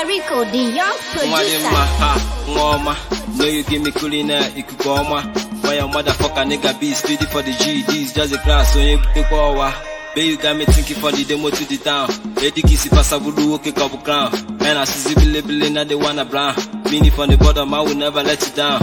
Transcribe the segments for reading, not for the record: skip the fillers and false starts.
Rico, the young producer. Know you give me culina, you could go on. Why your motherfucker nigga be speedy for the G? This just a class, so you take over. Baby, you got me thinking for the demo to the town. Lady Kissy Passabudu, okay, couple crown. Man, I see Billy, now they wanna blind. Meaning from the bottom, I will never let you down.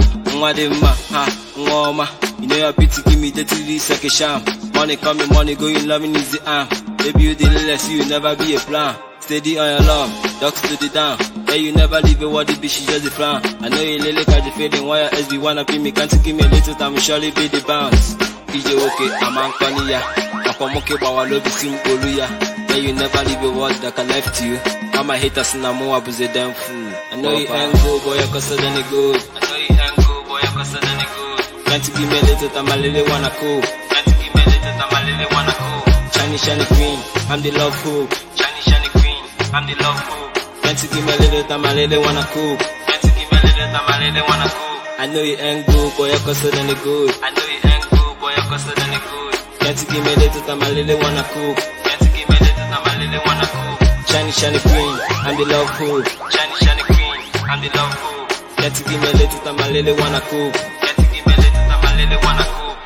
You know your beauty, give me the 3D second sham. Money coming, money going, loving is the arm. Baby, you the less, you will never be a plan. Steady on your love, ducks to the down. Hey, you never leave a word, the bitch, she just a frown. I know you lily cause you feeling why your SB wanna be me. Can't you give me a little time, surely be the bounce. Is you okay? I'm on Konya. I'm okay, but I love you, sim Korea. Hey, you never leave a word that can left you. I'm a hater, so I'm more abuse a damn fool. I know you ain't good, boy, you're closer than it good. I know you ain't good, boy, you're closer than it good. Can't you give me a little time, I really wanna cool. Can't you give me a little time, I really wanna cool. Shiny, shiny queen, I'm the love fool. Shiny, shiny queen, I'm the love fool. Can't you give me a little time, I really wanna cool. Can't you give me a little time, I really wanna cool. I know you ain't good, boy, you're closer than it good. I know you ain't good, boy, you're closer than it good. Can't you give me a little time, I really wanna cool. Can't you give me a little time, I really wanna cool. Shiny, shiny queen, I'm the love fool. Shiny, shiny queen, I'm the love fool. Can't you give me a little time, I really wanna cool. Can't you give me a little time, I really wanna cool.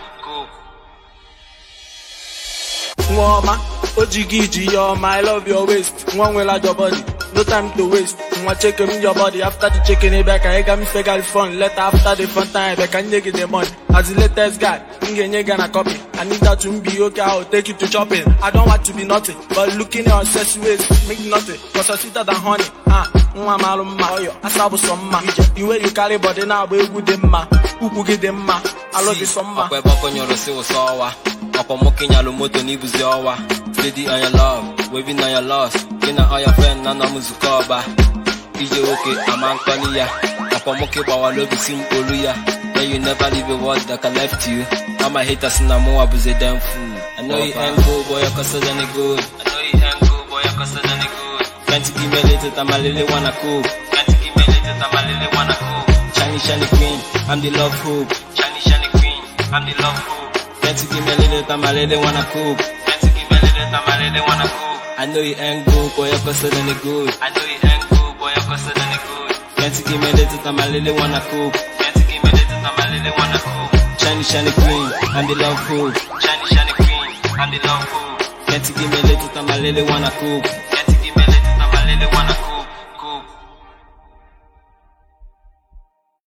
Mwoma, Ojigiji, I love your waist. One will add your body, no time to waste. Check in your body after the checking it back. I got me fake out fun. Later after the fun time, I can get the money. As the latest guy, you gonna copy. I need that to be okay. I'll take you to shopping. I don't want to be naughty, but looking at your sexy ways make nothing. Cause I'm sweeter than honey. I saw some ma. The way you carry body now, we would them ma. Who could get them ma? I love you so much. Steady on your love, waving on your loss. Kina on your friend, nana muzukoba. Is you okay? I'm on Konya. I'm okay, but I love you, sim Korea. Yeah, you never leave a word that can left you. I'm a hater, so I'm more abuse a damn fool. I know you ain't good, boy, you're closer than it good. I know you ain't good, boy, you're closer than it good. Can't you give me a little time, I really wanna cool. Can't you give me a little time, I really wanna cool. Shiny, shiny queen, I'm the love fool. Shiny, shiny queen, I'm the love fool. Can't you give me a little time, I really wanna cool. Can't you give me a little time, I really wanna cool. I know you ain't good, boy, you're closer than it good. I know you ain't good, boy, you're closer than it good. Can't you give me a little time, I really wanna cool. Can't you give me a little time, I really wanna cool. Shiny, shiny queen, I'm the love fool. Shiny, shiny queen, I'm the love fool. Can't you give me a little time, I really wanna cool. Can't you give me a little time, I really wanna cool.